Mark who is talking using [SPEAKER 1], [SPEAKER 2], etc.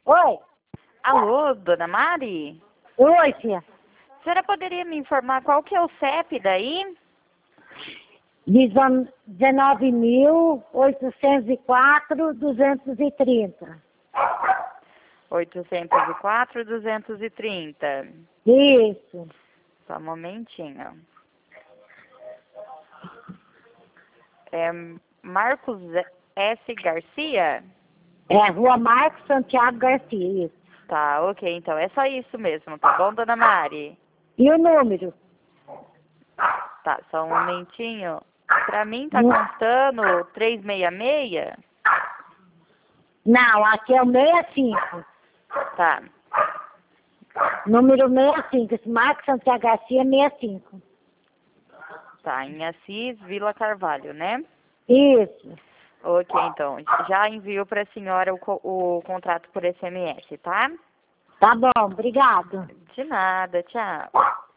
[SPEAKER 1] Oi.
[SPEAKER 2] Alô, dona Mari?
[SPEAKER 1] Oi, filha.
[SPEAKER 2] A senhora poderia me informar qual que é o CEP daí?
[SPEAKER 1] 19.804.230.
[SPEAKER 2] 804.230.
[SPEAKER 1] Isso.
[SPEAKER 2] Só um momentinho. É Marcos S. Garcia?
[SPEAKER 1] É Rua Marcos Santiago Garcia, isso.
[SPEAKER 2] Tá, ok, então é só isso mesmo, tá bom, dona Mari?
[SPEAKER 1] E o número?
[SPEAKER 2] Tá, só um momentinho. Pra mim tá constando 366?
[SPEAKER 1] Não, aqui é o 65.
[SPEAKER 2] Tá,
[SPEAKER 1] Número 65. Esse Marcos Santiago Garcia é 65.
[SPEAKER 2] tá, em Assis, Vila Carvalho, né?
[SPEAKER 1] Isso.
[SPEAKER 2] Ok, então, já envio pra senhora o contrato por SMS, tá?
[SPEAKER 1] Tá bom, obrigado.
[SPEAKER 2] De nada, tchau.